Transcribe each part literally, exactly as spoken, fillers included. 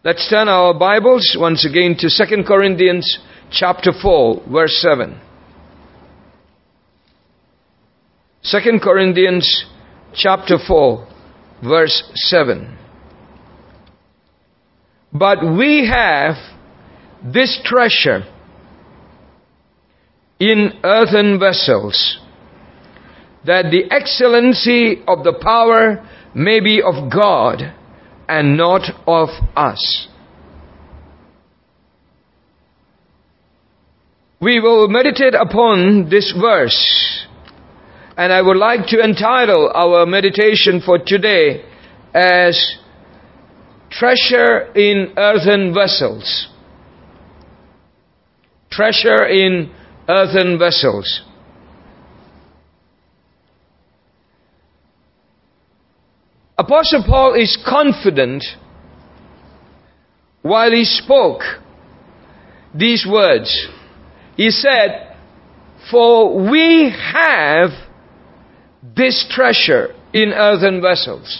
Let's turn our Bibles once again to Second Corinthians chapter four, verse seven. Second Corinthians chapter four, verse seven. But we have this treasure in earthen vessels, that the excellency of the power may be of God and not of us. We will meditate upon this verse, and I would like to entitle our meditation for today as Treasure in Earthen Vessels. Treasure in earthen vessels. Apostle Paul is confident while he spoke these words. He said, "For we have this treasure in earthen vessels."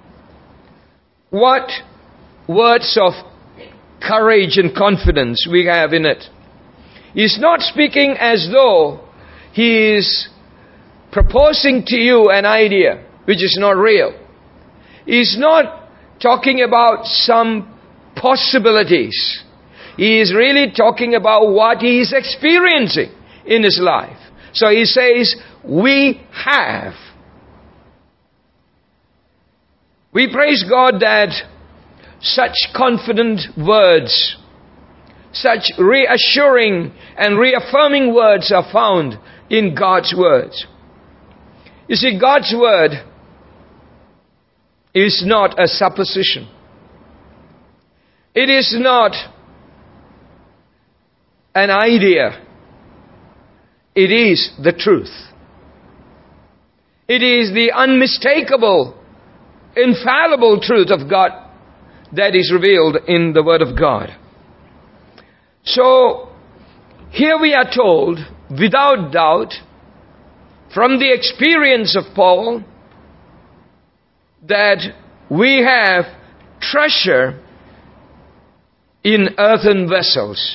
What words of courage and confidence we have in it. He's not speaking as though he is proposing to you an idea which is not real. He's not talking about some possibilities. He is really talking about what he is experiencing in his life. So he says, we have. We praise God that such confident words, such reassuring and reaffirming words are found in God's words. You see, God's word is not a supposition. It is not an idea. It is the truth. It is the unmistakable, infallible truth of God that is revealed in the Word of God. So, here we are told, without doubt, from the experience of Paul, that we have treasure in earthen vessels.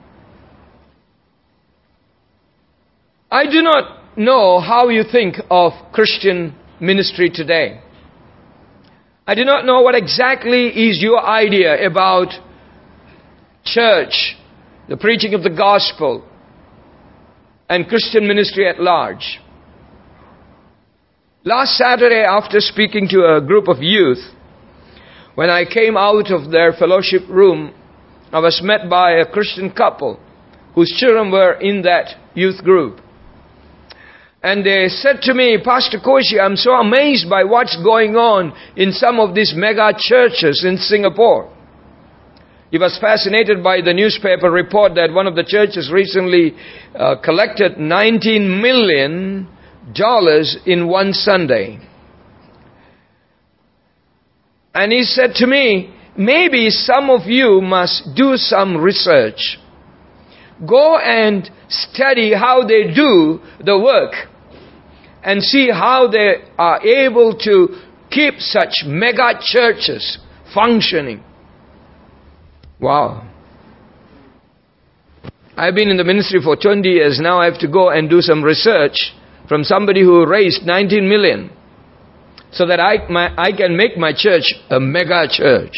I do not know how you think of Christian ministry today. I do not know what exactly is your idea about church, the preaching of the gospel, and Christian ministry at large. Last Saturday, after speaking to a group of youth, when I came out of their fellowship room, I was met by a Christian couple whose children were in that youth group. And they said to me, "Pastor Koshi, I'm so amazed by what's going on in some of these mega churches in Singapore." He was fascinated by the newspaper report that one of the churches recently uh, collected nineteen million dollars in one Sunday. And he said to me, "Maybe some of you must do some research. Go and study how they do the work and see how they are able to keep such mega churches functioning." Wow. I've been in the ministry for twenty years. Now I have to go and do some research from somebody who raised nineteen million so that I, my, I can make my church a mega church.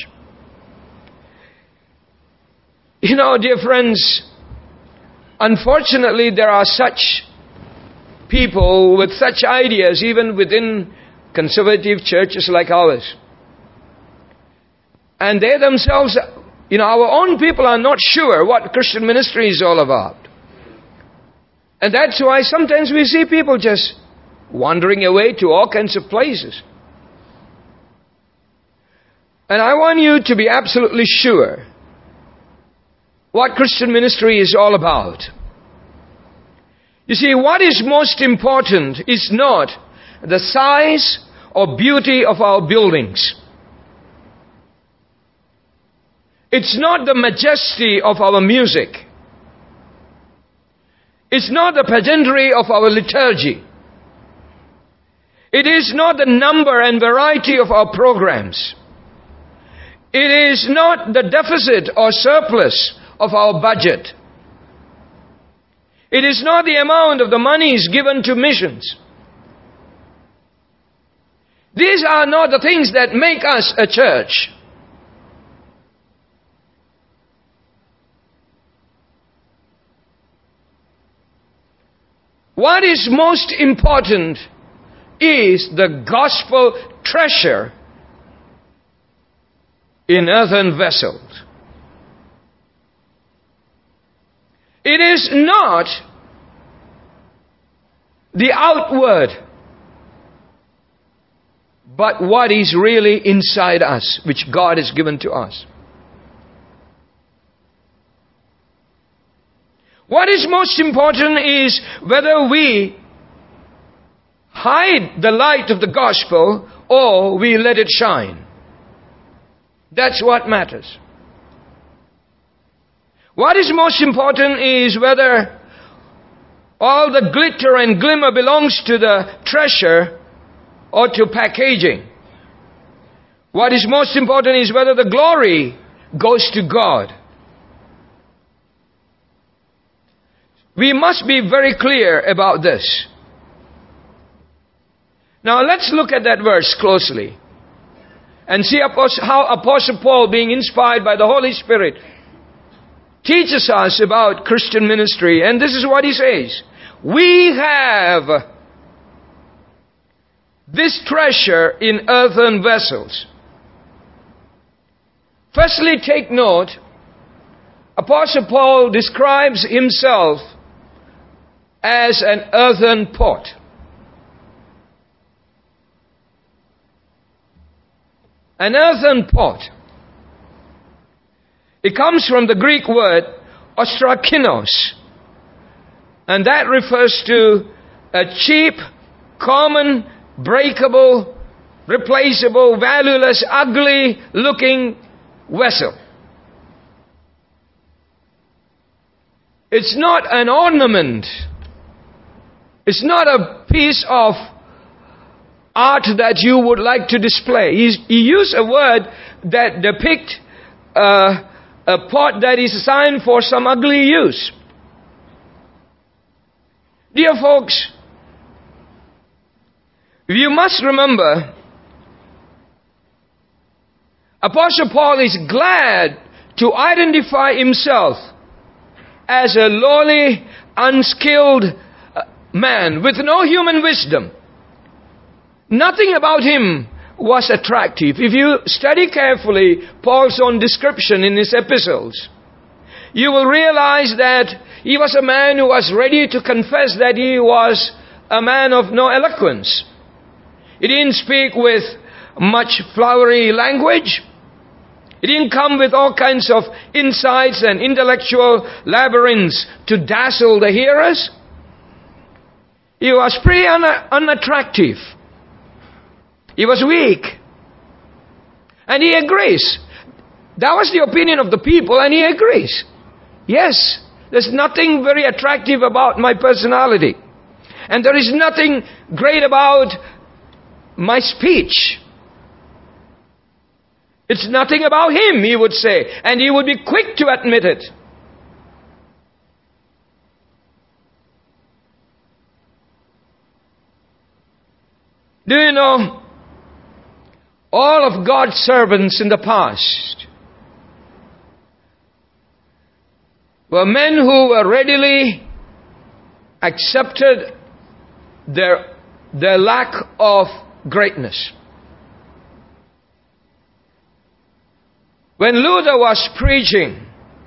You know, dear friends, unfortunately there are such people with such ideas even within conservative churches like ours. And they themselves, you know, our own people are not sure what Christian ministry is all about. And that's why sometimes we see people just wandering away to all kinds of places. And I want you to be absolutely sure what Christian ministry is all about. You see, what is most important is not the size or beauty of our buildings. It's not the majesty of our music. It's not the pageantry of our liturgy. It is not the number and variety of our programs. It is not the deficit or surplus of our budget. It is not the amount of the monies given to missions. These are not the things that make us a church. What is most important is the gospel treasure in earthen vessels. It is not the outward, but what is really inside us, which God has given to us. What is most important is whether we hide the light of the gospel or we let it shine. That's what matters. What is most important is whether all the glitter and glimmer belongs to the treasure or to packaging. What is most important is whether the glory goes to God. We must be very clear about this. Now let's look at that verse closely and see how Apostle Paul, being inspired by the Holy Spirit, teaches us about Christian ministry. And this is what he says. We have this treasure in earthen vessels. Firstly, take note, Apostle Paul describes himself as an earthen pot. An earthen pot. It comes from the Greek word ostrakinos. And that refers to a cheap, common, breakable, replaceable, valueless, ugly looking vessel. It's not an ornament. It's not a piece of art that you would like to display. He's, he used a word that depicts uh, a pot that is assigned for some ugly use. Dear folks, you must remember, Apostle Paul is glad to identify himself as a lowly, unskilled man with no human wisdom. Nothing about him was attractive. If you study carefully Paul's own description in his epistles, you will realize that he was a man who was ready to confess that he was a man of no eloquence. He didn't speak with much flowery language. He didn't come with all kinds of insights and intellectual labyrinths to dazzle the hearers. He was pretty un- unattractive. He was weak. And he agrees. That was the opinion of the people, and he agrees. Yes, there's nothing very attractive about my personality. And there is nothing great about my speech. It's nothing about him, he would say. And he would be quick to admit it. Do you know, all of God's servants in the past were men who were readily accepted their, their lack of greatness. When Luther was preaching,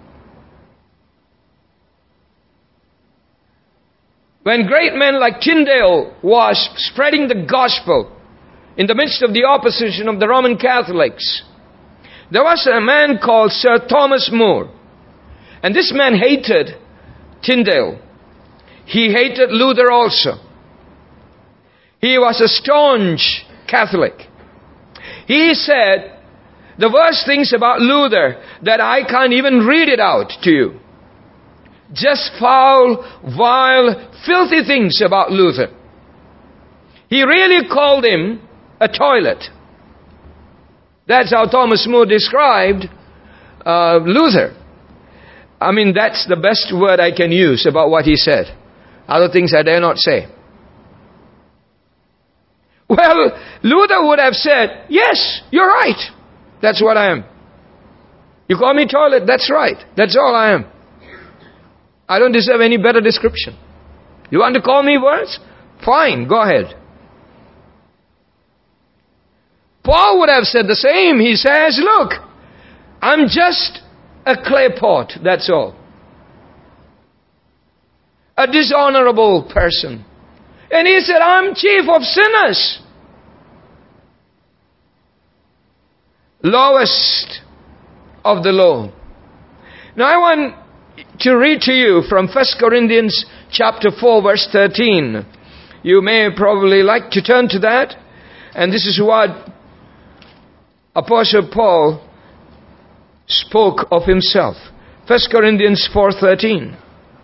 when great men like Tyndale was spreading the gospel in the midst of the opposition of the Roman Catholics, there was a man called Sir Thomas More. And this man hated Tyndale. He hated Luther also. He was a staunch Catholic. He said the worst things about Luther that I can't even read it out to you. Just foul, vile, filthy things about Luther. He really called him a toilet. That's how Thomas More described uh, Luther. I mean, that's the best word I can use about what he said. Other things I dare not say. Well, Luther would have said, yes, you're right. That's what I am. You call me toilet, that's right. That's all I am. I don't deserve any better description. You want to call me words? Fine, go ahead. Paul would have said the same. He says, look, I'm just a clay pot, that's all. A dishonorable person. And he said, I'm chief of sinners. Lowest of the low. Now I want to read to you from First Corinthians chapter four verse thirteen. You may probably like to turn to that. And this is what Apostle Paul spoke of himself. First Corinthians four thirteen.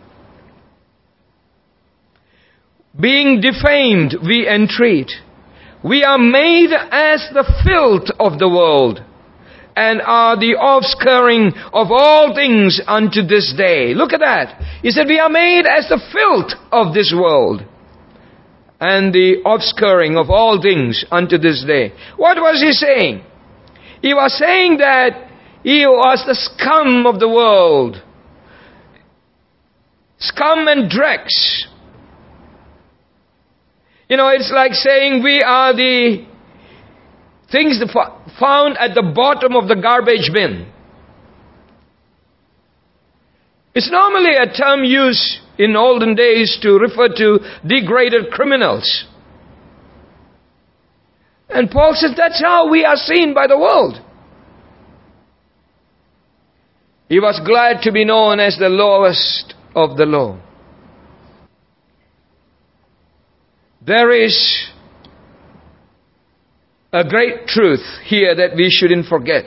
Being defamed, we entreat. We are made as the filth of the world, and are the offscouring of all things unto this day. Look at that. He said, we are made as the filth of this world, and the offscouring of all things unto this day. What was he saying? He was saying that he was the scum of the world. Scum and dregs. You know, it's like saying we are the things found at the bottom of the garbage bin. It's normally a term used in olden days to refer to degraded criminals. And Paul says that's how we are seen by the world. He was glad to be known as the lowest of the low. There is a great truth here that we shouldn't forget.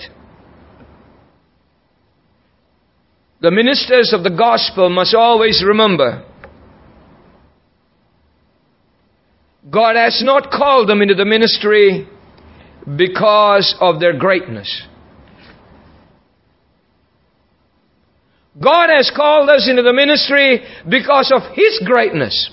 The ministers of the gospel must always remember, God has not called them into the ministry because of their greatness. God has called us into the ministry because of His greatness.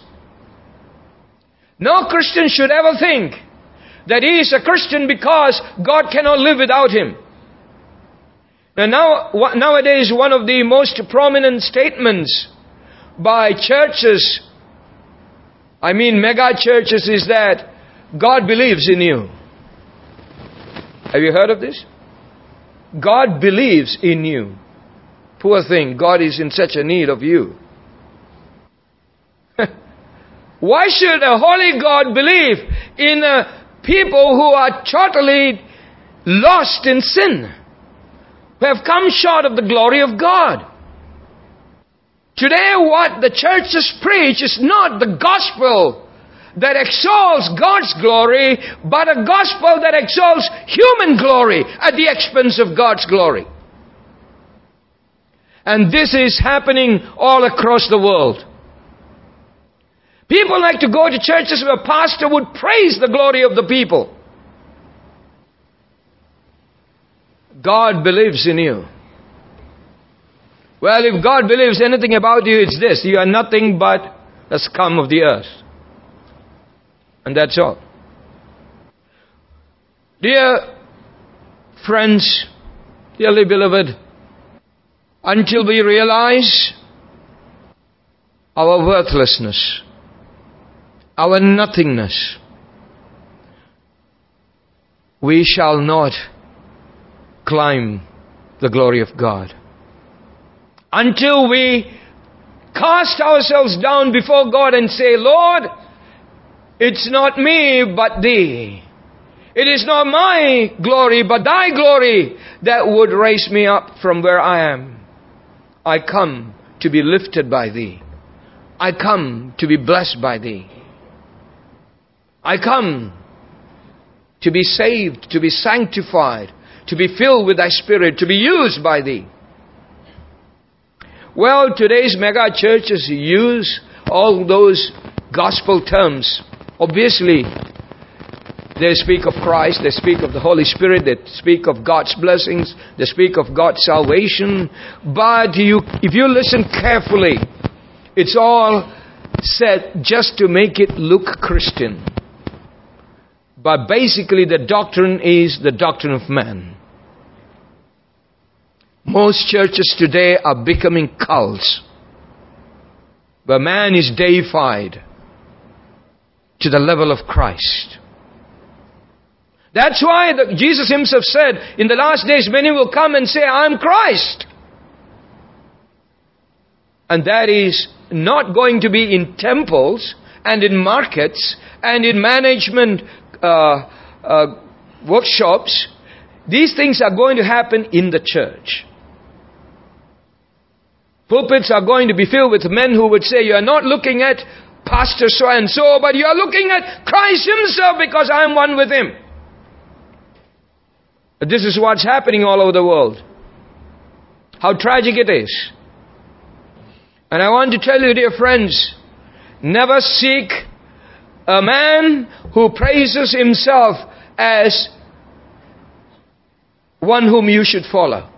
No Christian should ever think that he is a Christian because God cannot live without him. And now, nowadays, one of the most prominent statements by churches, I mean mega churches, is that God believes in you. Have you heard of this? God believes in you. Poor thing, God is in such a need of you. Why should a holy God believe in uh, people who are totally lost in sin, who have come short of the glory of God? Today what the churches preach is not the gospel that exalts God's glory, but a gospel that exalts human glory at the expense of God's glory. And this is happening all across the world. People like to go to churches where a pastor would praise the glory of the people. God believes in you. Well, if God believes anything about you, it's this: you are nothing but a scum of the earth. And that's all. Dear friends, dearly beloved, until we realize our worthlessness, our nothingness, we shall not climb the glory of God. Until we cast ourselves down before God and say, Lord, it's not me but Thee. It is not my glory but Thy glory that would raise me up from where I am. I come to be lifted by Thee. I come to be blessed by Thee. I come to be saved, to be sanctified, to be filled with Thy Spirit, to be used by Thee. Well, today's mega churches use all those gospel terms. Obviously, They speak of Christ, they speak of the Holy Spirit, they speak of God's blessings, they speak of God's salvation. But you, if you listen carefully, it's all said just to make it look Christian. But basically the doctrine is the doctrine of man. Most churches today are becoming cults, where man is deified to the level of Christ. That's why the, Jesus himself said, in the last days many will come and say, I am Christ. And that is not going to be in temples and in markets and in management uh, uh, workshops. These things are going to happen in the church. Pulpits are going to be filled with men who would say, you are not looking at Pastor so and so, but you are looking at Christ himself, because I am one with him. But this is what's happening all over the world. How tragic it is. And I want to tell you, dear friends, never seek a man who praises himself as one whom you should follow.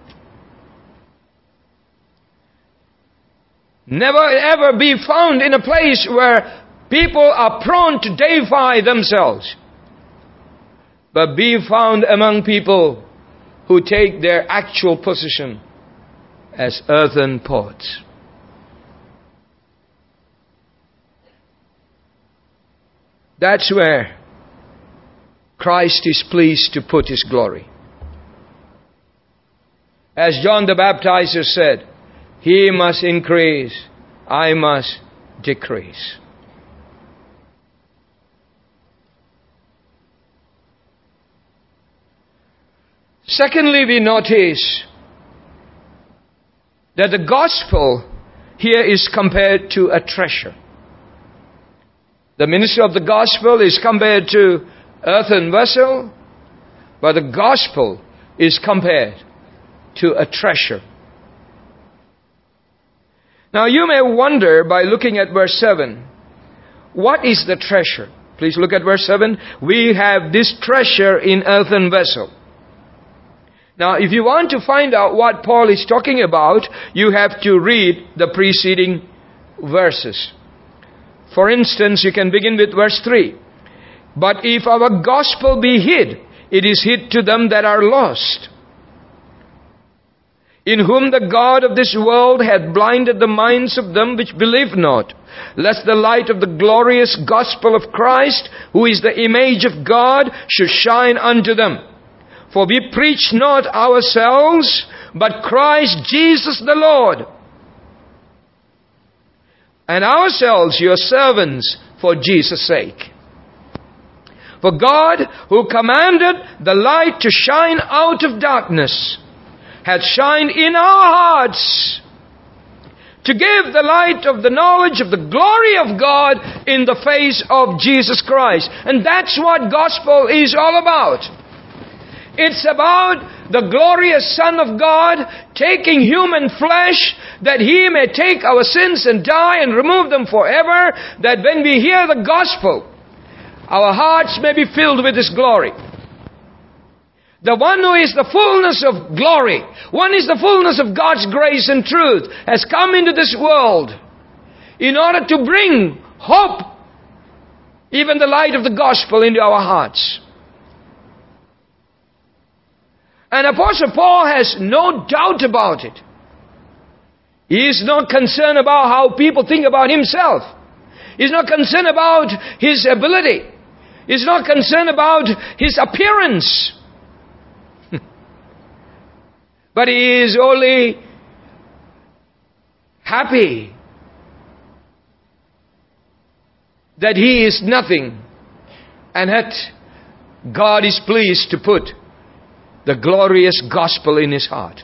Never ever be found in a place where people are prone to deify themselves. But be found among people who take their actual position as earthen pots. That's where Christ is pleased to put his glory. As John the Baptizer said, he must increase, I must decrease. Secondly, we notice that the gospel here is compared to a treasure. The ministry of the gospel is compared to earthen vessel, but the gospel is compared to a treasure. Now you may wonder, by looking at verse seven, what is the treasure? Please look at verse seven. We have this treasure in earthen vessel. Now if you want to find out what Paul is talking about, you have to read the preceding verses. For instance, you can begin with verse three. But if our gospel be hid, it is hid to them that are lost, in whom the God of this world hath blinded the minds of them which believe not, lest the light of the glorious gospel of Christ, who is the image of God, should shine unto them. For we preach not ourselves, but Christ Jesus the Lord, and ourselves your servants for Jesus' sake. For God, who commanded the light to shine out of darkness, hath shined in our hearts to give the light of the knowledge of the glory of God in the face of Jesus Christ. And that's what gospel is all about. It's about the glorious Son of God taking human flesh, that He may take our sins and die and remove them forever, that when we hear the gospel, our hearts may be filled with His glory. The one who is the fullness of glory, one is the fullness of God's grace and truth, has come into this world in order to bring hope, even the light of the gospel, into our hearts. And Apostle Paul has no doubt about it. He is not concerned about how people think about himself. He's not concerned about his ability. He's not concerned about his appearance. But he is only happy that he is nothing, and that God is pleased to put the glorious gospel in his heart.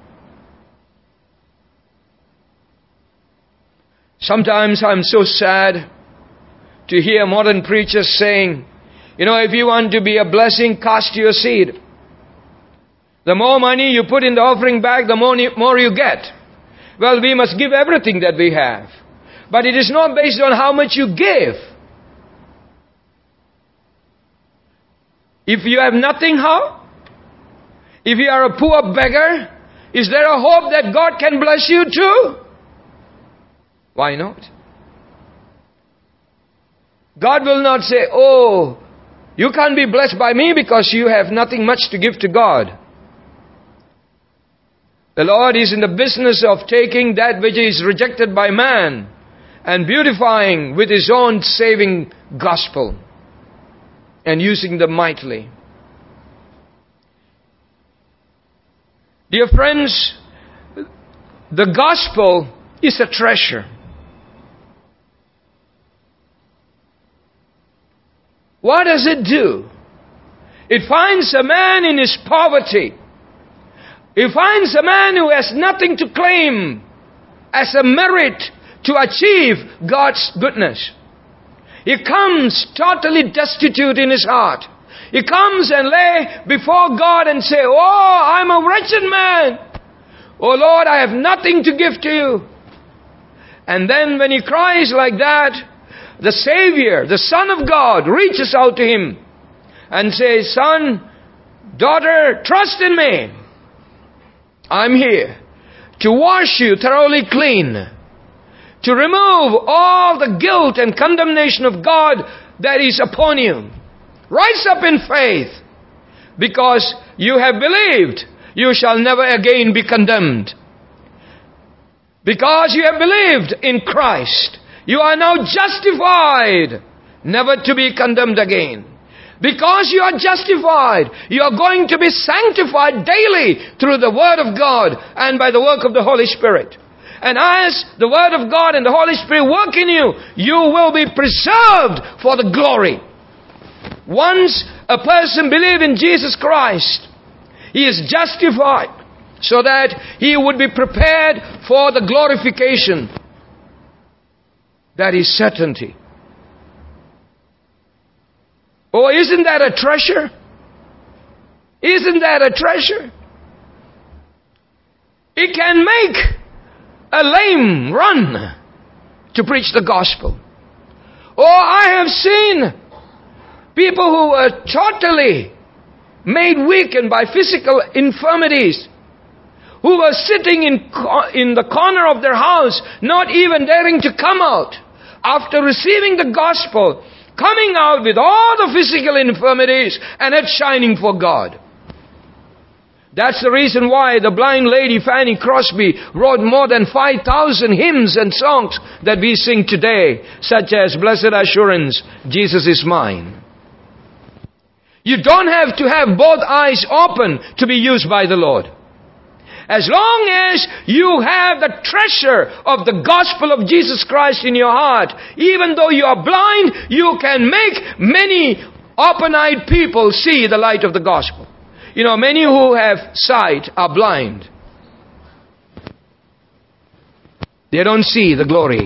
Sometimes I'm so sad to hear modern preachers saying, you know, if you want to be a blessing, cast your seed. The more money you put in the offering bag, the more, more you get. Well, we must give everything that we have. But it is not based on how much you give. If you have nothing, how? If you are a poor beggar, is there a hope that God can bless you too? Why not? God will not say, oh, you can't be blessed by me because you have nothing much to give to God. The Lord is in the business of taking that which is rejected by man and beautifying with His own saving gospel and using them mightily. Dear friends, the gospel is a treasure. What does it do? It finds a man in his poverty. It finds a man who has nothing to claim as a merit to achieve God's goodness. He comes totally destitute in his heart. He comes and lay before God and say, oh, I'm a wretched man. Oh Lord, I have nothing to give to you. And then when he cries like that, the Savior, the Son of God, reaches out to him and says, son, daughter, trust in me. I'm here to wash you thoroughly clean, to remove all the guilt and condemnation of God that is upon you. Rise up in faith, because you have believed, you shall never again be condemned. Because you have believed in Christ, you are now justified, never to be condemned again. Because you are justified, you are going to be sanctified daily through the Word of God and by the work of the Holy Spirit. And as the Word of God and the Holy Spirit work in you, you will be preserved for the glory. Once a person believes in Jesus Christ, he is justified so that he would be prepared for the glorification. That is certainty. Oh, isn't that a treasure? Isn't that a treasure? It can make a lame run to preach the gospel. Oh, I have seen people who were totally made weakened by physical infirmities, who were sitting in, in the corner of their house, not even daring to come out, after receiving the gospel, coming out with all the physical infirmities and head shining for God. That's the reason why the blind lady Fanny Crosby wrote more than five thousand hymns and songs that we sing today, such as Blessed Assurance, Jesus is Mine. You don't have to have both eyes open to be used by the Lord. As long as you have the treasure of the gospel of Jesus Christ in your heart, even though you are blind, you can make many open-eyed people see the light of the gospel. You know, many who have sight are blind. They don't see the glory.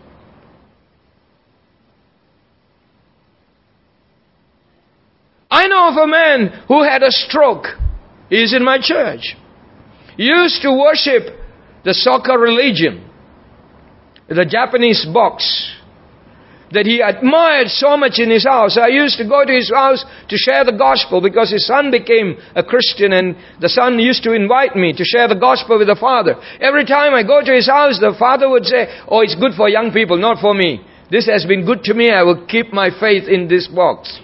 I know of a man who had a stroke. He is in my church. He used to worship the Soka religion, the Japanese box, that he admired so much in his house. I used to go to his house to share the gospel because his son became a Christian, and the son used to invite me to share the gospel with the father. Every time I go to his house, the father would say, oh, it's good for young people, not for me. This has been good to me. I will keep my faith in this box.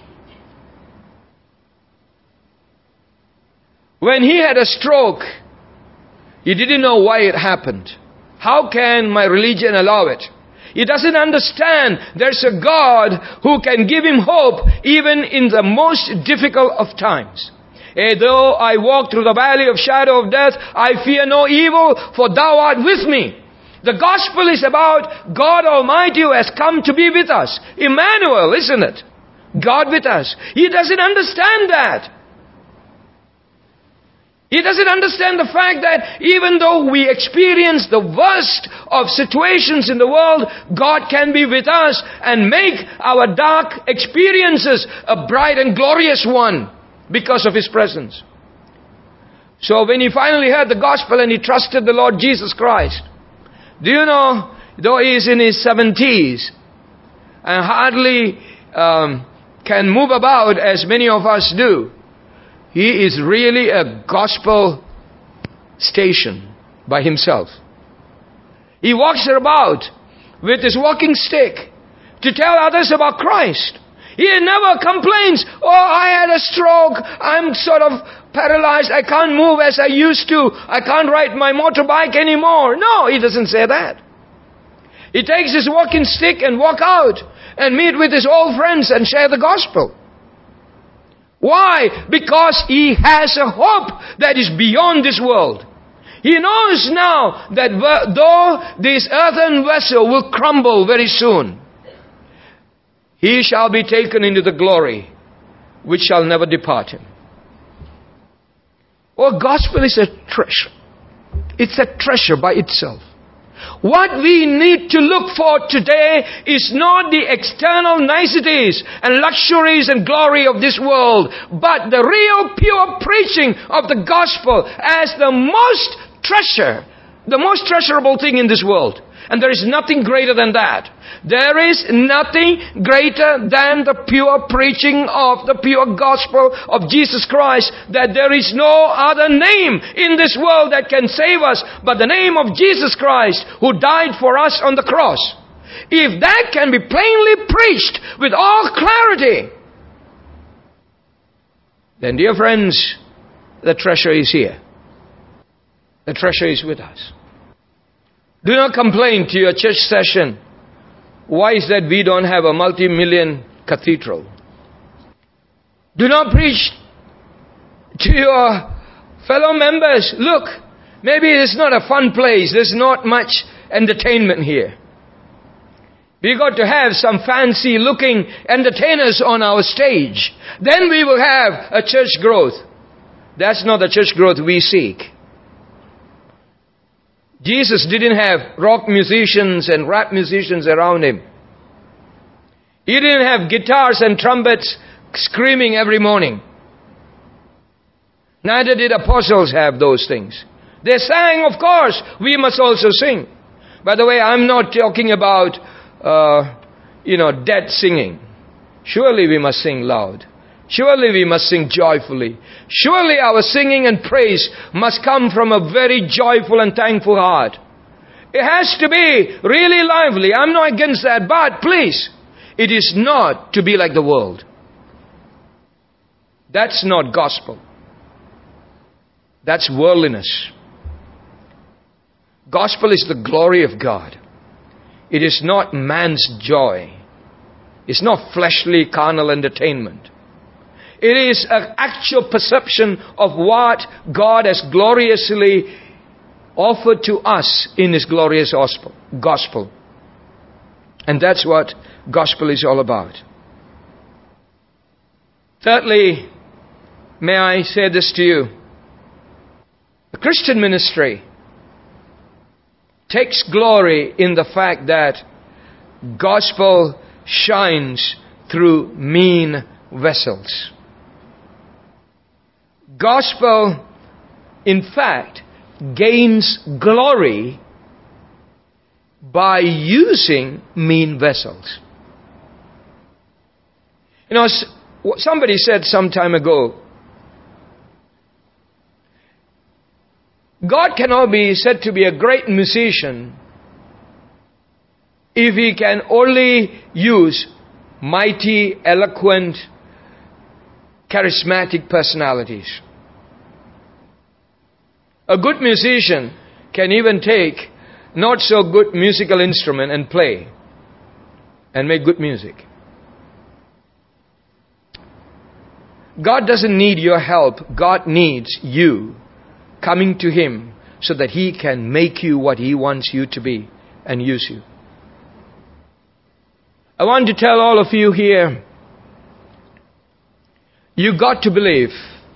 When he had a stroke, he didn't know why it happened. How can my religion allow it? He doesn't understand there's a God who can give him hope even in the most difficult of times. Eh, though I walk through the valley of shadow of death, I fear no evil, for thou art with me. The gospel is about God Almighty who has come to be with us. Emmanuel, isn't it? God with us. He doesn't understand that. He doesn't understand the fact that even though we experience the worst of situations in the world, God can be with us and make our dark experiences a bright and glorious one because of His presence. So when he finally heard the gospel and he trusted the Lord Jesus Christ, do you know, though he is in his seventies and hardly um, can move about as many of us do. He is really a gospel station by himself. He walks about with his walking stick to tell others about Christ. He never complains, oh, I had a stroke, I'm sort of paralyzed, I can't move as I used to, I can't ride my motorbike anymore. No, he doesn't say that. He takes his walking stick and walk out and meet with his old friends and share the gospel. Why? Because he has a hope that is beyond this world. He knows now that though this earthen vessel will crumble very soon, he shall be taken into the glory which shall never depart him. Oh, gospel is a treasure. It's a treasure by itself. What we need to look for today is not the external niceties and luxuries and glory of this world, but the real pure preaching of the gospel as the most treasure, the most treasurable thing in this world. And there is nothing greater than that. There is nothing greater than the pure preaching of the pure gospel of Jesus Christ, that there is no other name in this world that can save us but the name of Jesus Christ, who died for us on the cross. If that can be plainly preached with all clarity, then, dear friends, the treasure is here. The treasure is with us. Do not complain to your church session. Why is that we don't have a multi-million cathedral? Do not preach to your fellow members, look, maybe it's not a fun place. There's not much entertainment here. We got to have some fancy looking entertainers on our stage. Then we will have a church growth. That's not the church growth we seek. Jesus didn't have rock musicians and rap musicians around him. He didn't have guitars and trumpets screaming every morning. Neither did apostles have those things. They sang, of course. We must also sing. By the way, I'm not talking about, uh, you know, dead singing. Surely we must sing loud. Surely we must sing joyfully. Surely our singing and praise must come from a very joyful and thankful heart. It has to be really lively. I'm not against that. But please, it is not to be like the world. That's not gospel. That's worldliness. Gospel is the glory of God. It is not man's joy. It's not fleshly, carnal entertainment. It is an actual perception of what God has gloriously offered to us in His glorious gospel. And that's what gospel is all about. Thirdly, may I say this to you? The Christian ministry takes glory in the fact that gospel shines through mean vessels. Gospel, in fact, gains glory by using mean vessels. You know, somebody said some time ago, God cannot be said to be a great musician if He can only use mighty, eloquent, charismatic personalities. A good musician can even take not so good musical instrument and play and make good music. God doesn't need your help. God needs you coming to Him so that He can make you what He wants you to be and use you. I want to tell all of you here, you got to believe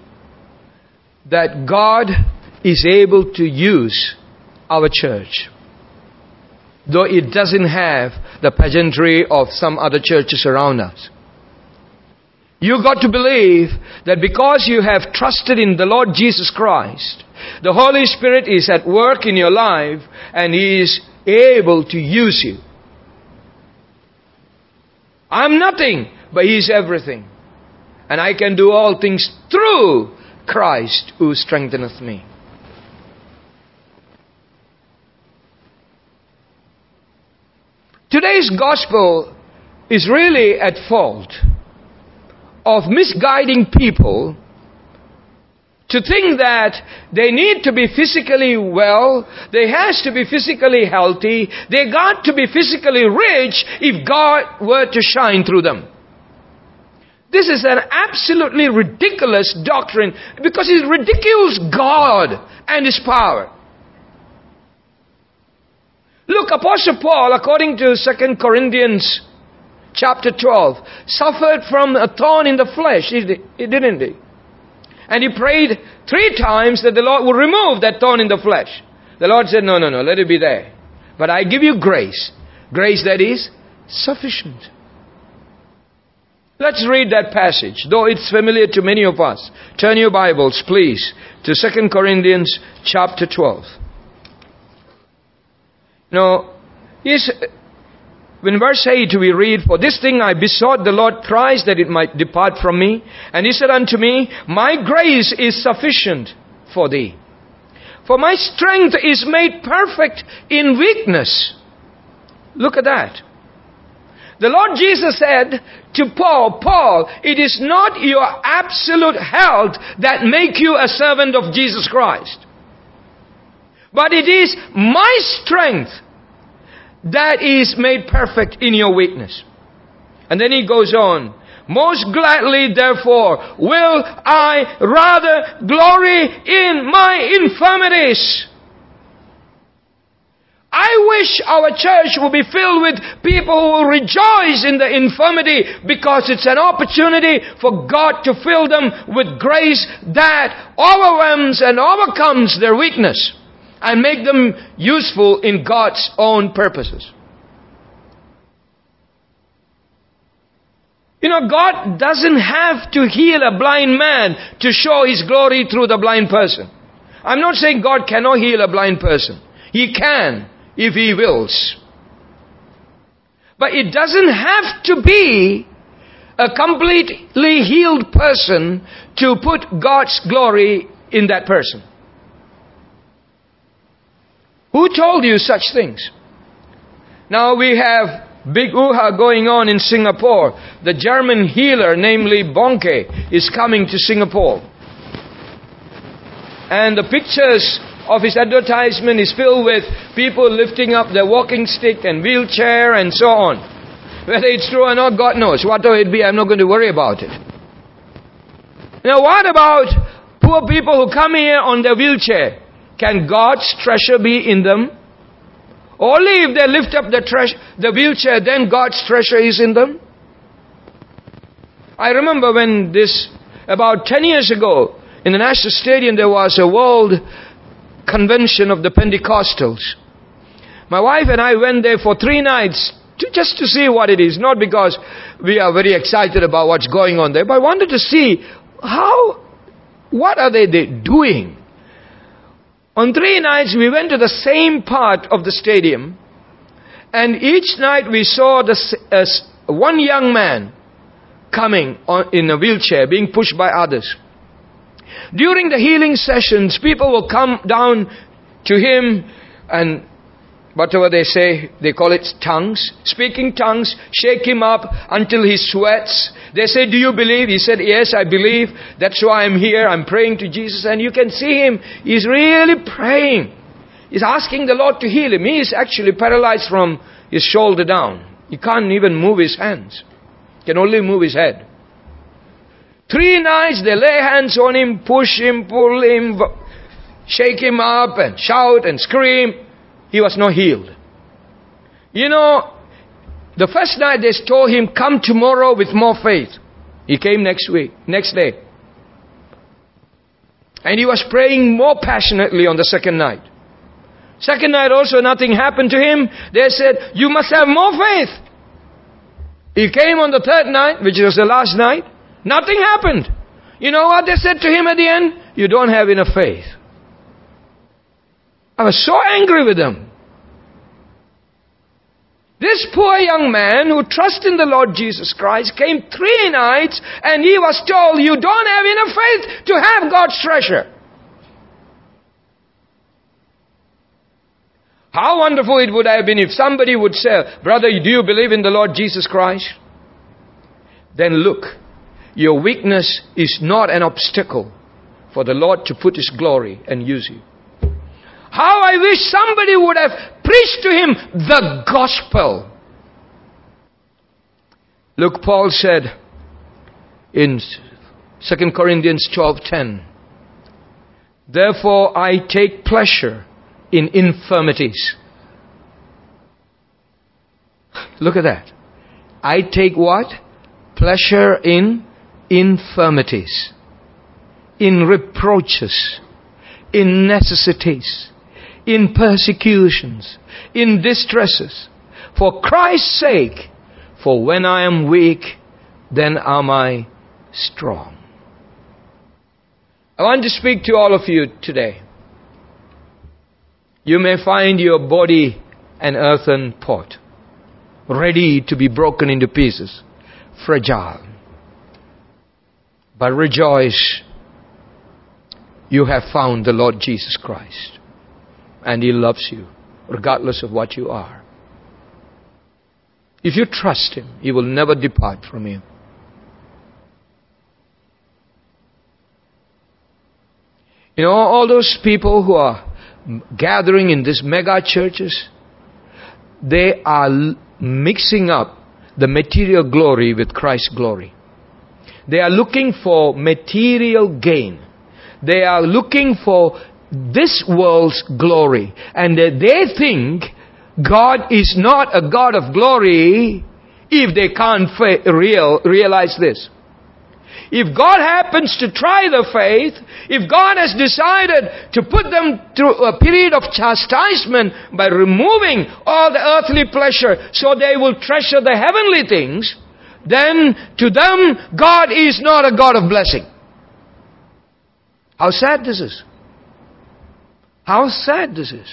that God is able to use our church, though it doesn't have the pageantry of some other churches around us. You got to believe that because you have trusted in the Lord Jesus Christ, the Holy Spirit is at work in your life and He is able to use you. I'm nothing, but He is everything. And I can do all things through Christ who strengtheneth me. Today's gospel is really at fault of misguiding people to think that they need to be physically well, they has to be physically healthy, they got to be physically rich if God were to shine through them. This is an absolutely ridiculous doctrine because it ridicules God and His power. Look, Apostle Paul, according to Second Corinthians chapter twelve, suffered from a thorn in the flesh, didn't he? And he prayed three times that the Lord would remove that thorn in the flesh. The Lord said, no, no, no, let it be there. But I give you grace. Grace that is sufficient. Let's read that passage, though it's familiar to many of us. Turn your Bibles, please, to Second Corinthians chapter twelve. Now, yes, in verse eight we read, for this thing I besought the Lord thrice that it might depart from me. And He said unto me, my grace is sufficient for thee. For my strength is made perfect in weakness. Look at that. The Lord Jesus said to Paul, Paul, it is not your absolute health that make you a servant of Jesus Christ. But it is my strength that is made perfect in your weakness. And then he goes on, most gladly therefore will I rather glory in my infirmities. I wish our church would be filled with people who will rejoice in the infirmity because it's an opportunity for God to fill them with grace that overwhelms and overcomes their weakness and make them useful in God's own purposes. You know, God doesn't have to heal a blind man to show His glory through the blind person. I'm not saying God cannot heal a blind person. He can, if He wills. But it doesn't have to be a completely healed person to put God's glory in that person. Who told you such things? Now we have big hoo-ha going on in Singapore. The German healer, namely Bonke, is coming to Singapore. And the pictures of his advertisement is filled with people lifting up their walking stick and wheelchair and so on. Whether it's true or not, God knows. Whatever it be, I'm not going to worry about it. Now what about poor people who come here on their wheelchair? Can God's treasure be in them? Only if they lift up the, treasure, the wheelchair, then God's treasure is in them. I remember when this, about ten years ago, in the National Stadium, there was a world convention of the Pentecostals. My wife and I went there for three nights to, just to see what it is. Not because we are very excited about what's going on there, but I wanted to see how, what are they, they doing? On three nights, we went to the same part of the stadium, and each night we saw this, uh, one young man coming on, in a wheelchair, being pushed by others. During the healing sessions, people will come down to him and whatever they say, they call it tongues, speaking tongues, shake him up until he sweats. They say, do you believe? He said, yes, I believe. That's why I'm here. I'm praying to Jesus. And you can see him. He's really praying. He's asking the Lord to heal him. He is actually paralyzed from his shoulder down. He can't even move his hands. He can only move his head. Three nights they lay hands on him, push him, pull him, shake him up and shout and scream. He was not healed. You know, the first night they told him, come tomorrow with more faith. He came next week, next day. And he was praying more passionately on the second night. Second night also nothing happened to him. They said, you must have more faith. He came on the third night, which was the last night. Nothing happened. You know what they said to him at the end? You don't have enough faith. I was so angry with them. This poor young man who trusts in the Lord Jesus Christ came three nights and he was told, you don't have enough faith to have God's treasure. How wonderful it would have been if somebody would say, brother, do you believe in the Lord Jesus Christ? Then look, your weakness is not an obstacle for the Lord to put His glory and use you. How I wish somebody would have preached to him the gospel. Look, Paul said in Second Corinthians twelve ten, therefore I take pleasure in infirmities. Look at that. I take what? Pleasure in infirmities, in reproaches, in necessities, in persecutions, in distresses, for Christ's sake. For when I am weak, then am I strong. I want to speak to all of you today. You may find your body an earthen pot, ready to be broken into pieces, fragile. But rejoice, you have found the Lord Jesus Christ. And He loves you, regardless of what you are. If you trust Him, He will never depart from you. You know, all those people who are gathering in these mega churches, they are mixing up the material glory with Christ's glory. They are looking for material gain. They are looking for this world's glory. And they think God is not a God of glory if they can't fa- real, realize this. If God happens to try the faith, if God has decided to put them through a period of chastisement by removing all the earthly pleasure so they will treasure the heavenly things, then to them God is not a God of blessing. How sad this is. How sad this is.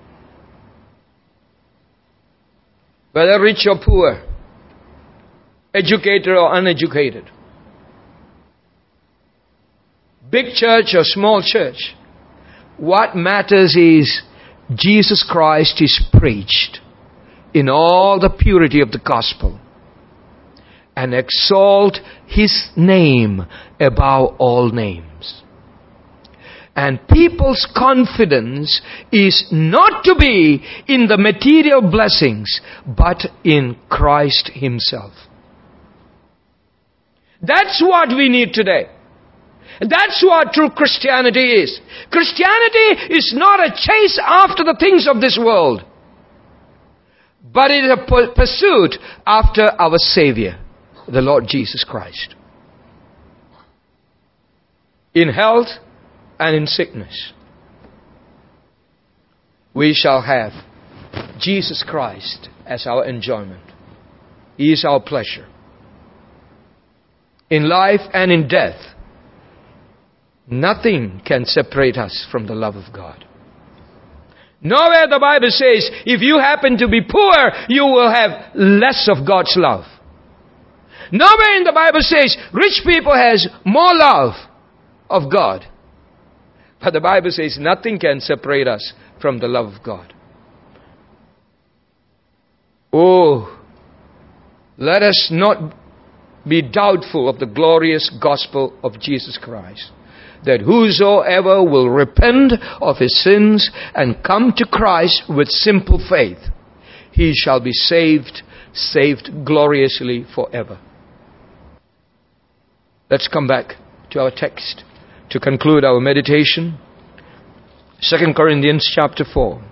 Whether rich or poor, educated or uneducated, big church or small church, what matters is Jesus Christ is preached in all the purity of the gospel and exalt His name above all names. And people's confidence is not to be in the material blessings, but in Christ Himself. That's what we need today. That's what true Christianity is. Christianity is not a chase after the things of this world, but it is a pursuit after our Savior, the Lord Jesus Christ. In health and in sickness, we shall have Jesus Christ as our enjoyment. He is our pleasure. In life and in death, nothing can separate us from the love of God. Nowhere the Bible says, if you happen to be poor, you will have less of God's love. Nowhere in the Bible says, rich people has more love of God. But the Bible says, nothing can separate us from the love of God. Oh, let us not be doubtful of the glorious gospel of Jesus Christ, that whosoever will repent of his sins and come to Christ with simple faith, he shall be saved, saved gloriously forever. Let's come back to our text to conclude our meditation. Second Corinthians chapter four.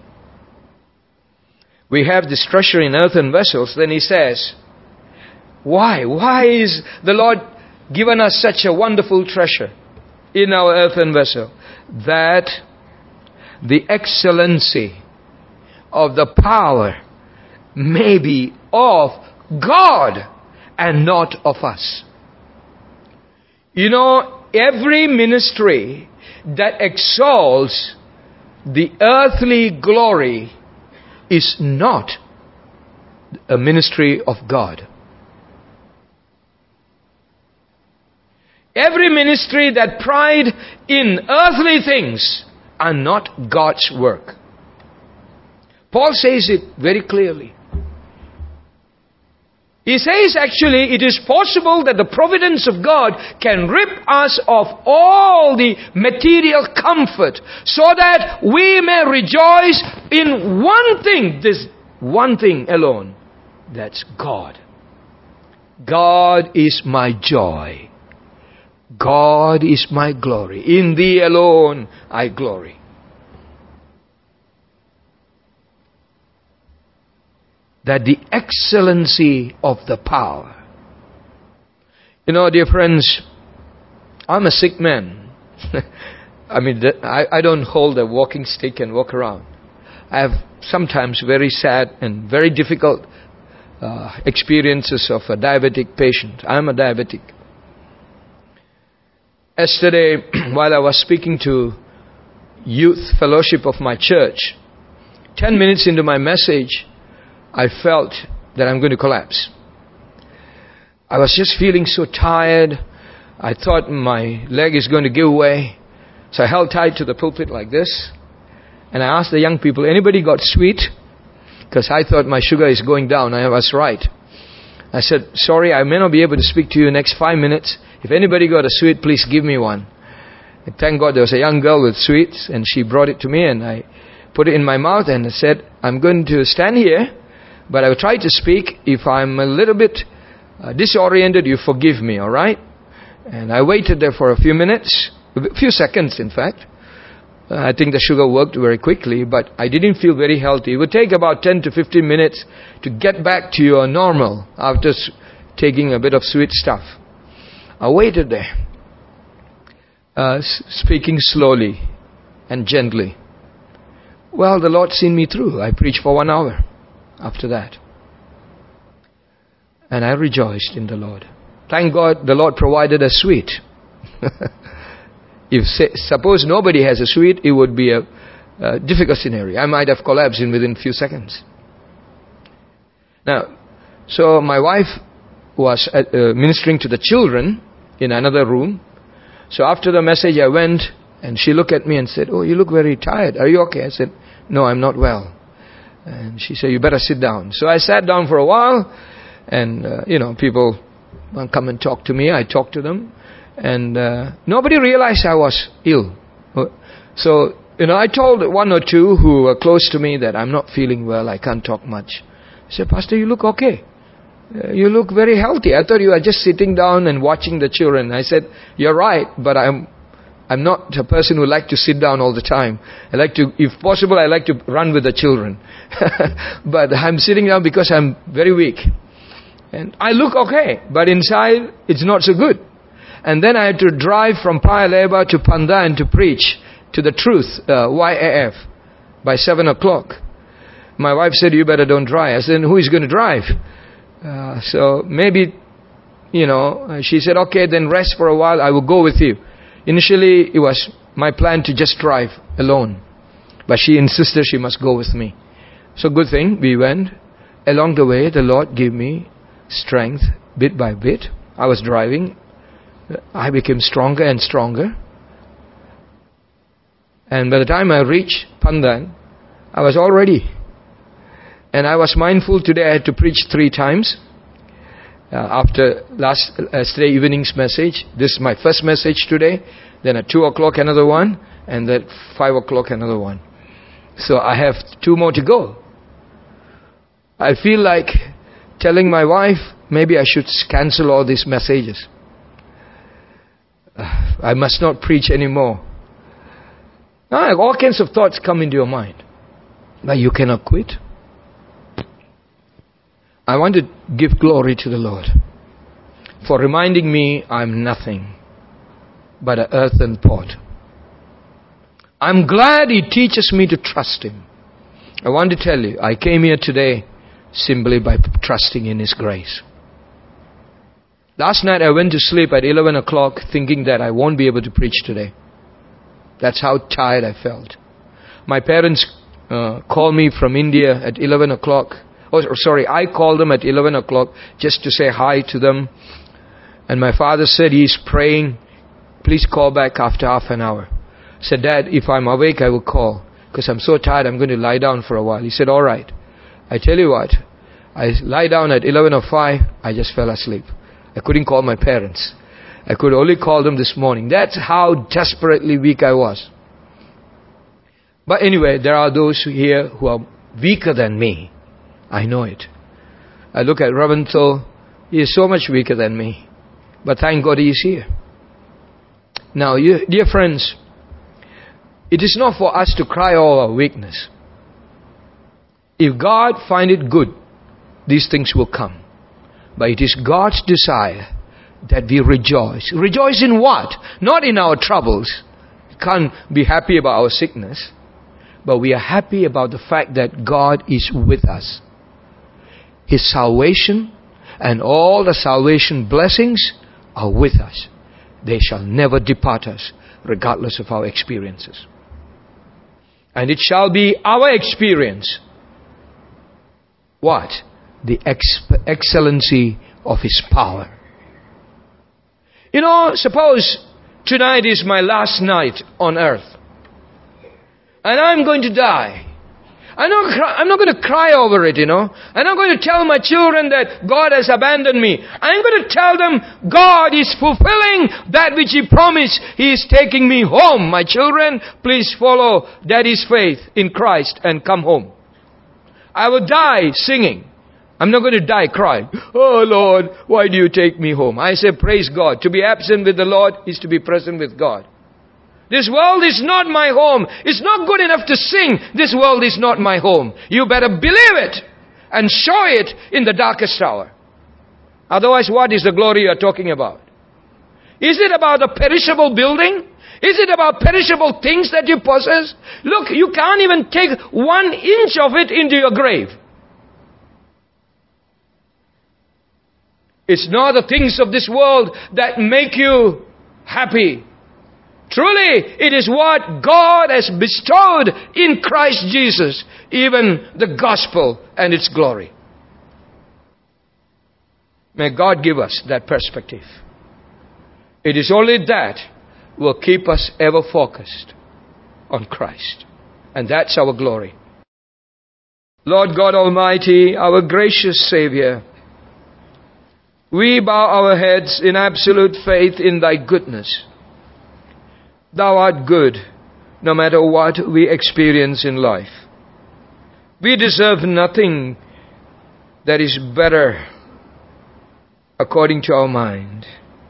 We have this treasure in earthen vessels. Then he says, why? Why is the Lord given us such a wonderful treasure in our earthen vessel? That the excellency of the power may be of God and not of us. You know, every ministry that exalts the earthly glory is not a ministry of God. Every ministry that pride in earthly things are not God's work. Paul says it very clearly. He says actually it is possible that the providence of God can rip us of all the material comfort so that we may rejoice in one thing, this one thing alone. That's God. God is my joy. God is my glory. In Thee alone I glory. That the excellency of the power. You know, dear friends, I'm a sick man. I mean, I, I don't hold a walking stick and walk around. I have sometimes very sad and very difficult uh, experiences of a diabetic patient. I'm a diabetic. Yesterday, while I was speaking to youth fellowship of my church, ten minutes into my message, I felt that I'm going to collapse. I was just feeling so tired. I thought my leg is going to give way. So I held tight to the pulpit like this. And I asked the young people, anybody got sweet? Because I thought my sugar is going down. I was right. I said, sorry, I may not be able to speak to you next five minutes. If anybody got a sweet, please give me one. And thank God there was a young girl with sweets, and she brought it to me, and I put it in my mouth and I said, I'm going to stand here, but I will try to speak. If I'm a little bit uh, disoriented, you forgive me, all right? And I waited there for a few minutes, a few seconds in fact. Uh, I think the sugar worked very quickly, but I didn't feel very healthy. It would take about ten to fifteen minutes to get back to your normal after s- taking a bit of sweet stuff. I waited there, uh, s- speaking slowly and gently. Well, the Lord seen me through. I preached for one hour after that. And I rejoiced in the Lord. Thank God the Lord provided a sweet. If say, suppose nobody has a sweet, it would be a, a difficult scenario. I might have collapsed in within a few seconds. Now, so my wife was uh, ministering to the children in another room. So after the message I went and she looked at me and said, oh, you look very tired. Are you okay? I said, no, I'm not well. And she said, you better sit down. So I sat down for a while and, uh, you know, people come and talk to me. I talked to them. And uh, nobody realized I was ill. So, you know, I told one or two who were close to me that I'm not feeling well. I can't talk much. I said, Pastor, you look okay. Uh, you look very healthy. I thought you were just sitting down and watching the children. I said, you're right, but I'm I'm not a person who like to sit down all the time. I like to, if possible, I like to run with the children. But I'm sitting down because I'm very weak. And I look okay, but inside it's not so good. And then I had to drive from Paya Lebar to Pandan to preach to the Truth, uh, Y A F, by seven o'clock. My wife said, you better don't drive. I said, who is going to drive? Uh, so maybe, you know, she said, okay, then rest for a while. I will go with you. Initially, it was my plan to just drive alone. But she insisted she must go with me. So good thing, we went. Along the way, the Lord gave me strength bit by bit. I was driving. I became stronger and stronger. And by the time I reached Pandan, I was all ready. And I was mindful today I had to preach three times. Uh, after last uh, yesterday evening's message. This is my first message today. Then at two o'clock another one. And then five o'clock another one. So I have two more to go. I feel like telling my wife, maybe I should cancel all these messages. I must not preach anymore. Ah, all kinds of thoughts come into your mind. But you cannot quit. I want to give glory to the Lord for reminding me I'm nothing but an earthen pot. I'm glad He teaches me to trust Him. I want to tell you, I came here today simply by trusting in His grace. Last night I went to sleep at eleven o'clock thinking that I won't be able to preach today. That's how tired I felt. My parents uh, called me from India at eleven o'clock. Oh, sorry, I called them at eleven o'clock just to say hi to them. And my father said he's praying. Please call back after half an hour. I said, Dad, if I'm awake, I will call. Because I'm so tired, I'm going to lie down for a while. He said, all right. I tell you what, I lie down at eleven oh five, I just fell asleep. I couldn't call my parents. I could only call them this morning. That's how desperately weak I was. But anyway, there are those here who are weaker than me. I know it. I look at Ravanthal. He is so much weaker than me. But thank God he is here. Now, you, dear friends, it is not for us to cry all our weakness. If God find it good, these things will come. But it is God's desire that we rejoice. Rejoice in what? Not in our troubles. We can't be happy about our sickness. But we are happy about the fact that God is with us. His salvation and all the salvation blessings are with us. They shall never depart us, regardless of our experiences. And it shall be our experience. What? The ex- excellency of His power. You know, suppose tonight is my last night on earth. And I'm going to die. I'm not, cry, I'm not going to cry over it, you know. I'm not going to tell my children that God has abandoned me. I'm going to tell them God is fulfilling that which He promised. He is taking me home. My children, please follow Daddy's faith in Christ and come home. I will die singing. I'm not going to die crying. Oh Lord, why do you take me home? I say, praise God. To be absent with the Lord is to be present with God. This world is not my home. It's not good enough to sing. This world is not my home. You better believe it and show it in the darkest hour. Otherwise, what is the glory you're talking about? Is it about a perishable building? Is it about perishable things that you possess? Look, you can't even take one inch of it into your grave. It's not the things of this world that make you happy. Truly, it is what God has bestowed in Christ Jesus, even the gospel and its glory. May God give us that perspective. It is only that will keep us ever focused on Christ. And that's our glory. Lord God Almighty, our gracious Savior, we bow our heads in absolute faith in Thy goodness. Thou art good, no matter what we experience in life. We deserve nothing that is better according to our mind.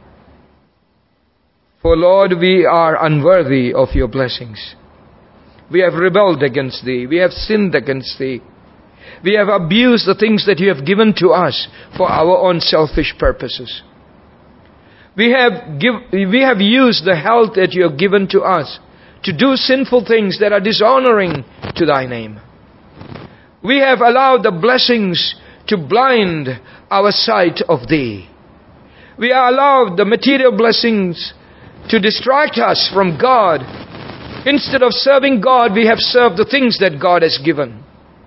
For Lord, we are unworthy of Your blessings. We have rebelled against Thee. We have sinned against Thee. We have abused the things that You have given to us for our own selfish purposes. We have give, we have used the health that You have given to us to do sinful things that are dishonoring to Thy name. We have allowed the blessings to blind our sight of Thee. We have allowed the material blessings to distract us from God. Instead of serving God, we have served the things that God has given.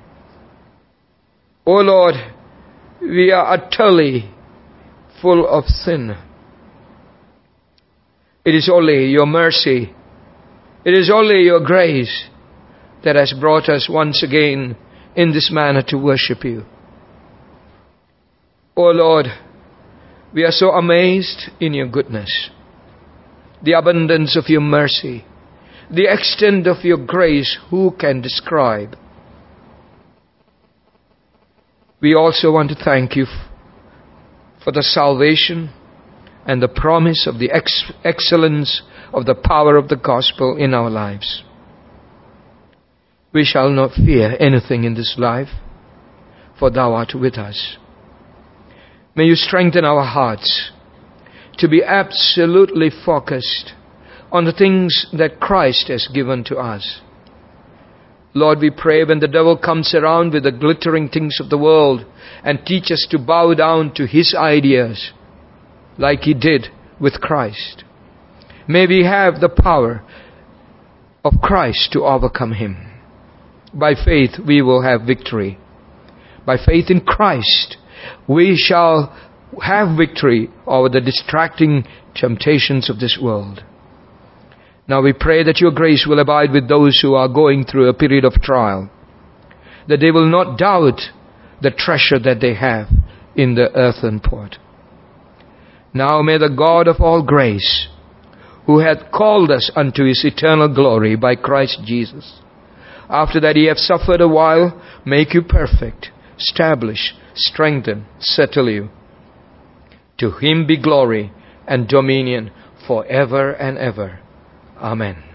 Oh Lord, we are utterly full of sin. It is only Your mercy, it is only Your grace that has brought us once again in this manner to worship You. Oh Lord, we are so amazed in Your goodness, the abundance of Your mercy, the extent of Your grace, who can describe? We also want to thank You for the salvation and the promise of the ex- excellence of the power of the gospel in our lives. We shall not fear anything in this life, for Thou art with us. May You strengthen our hearts to be absolutely focused on the things that Christ has given to us. Lord, we pray when the devil comes around with the glittering things of the world and teach us to bow down to his ideas, like he did with Christ, may we have the power of Christ to overcome him. By faith we will have victory. by faith in Christ, we shall have victory over the distracting temptations of this world. Now we pray that your grace will abide with those who are going through a period of trial, that they will not doubt the treasure that they have in the earthen pot. Now may the God of all grace, who hath called us unto his eternal glory by Christ Jesus, after that ye have suffered a while, make you perfect, establish, strengthen, settle you. To him be glory and dominion forever and ever. Amen.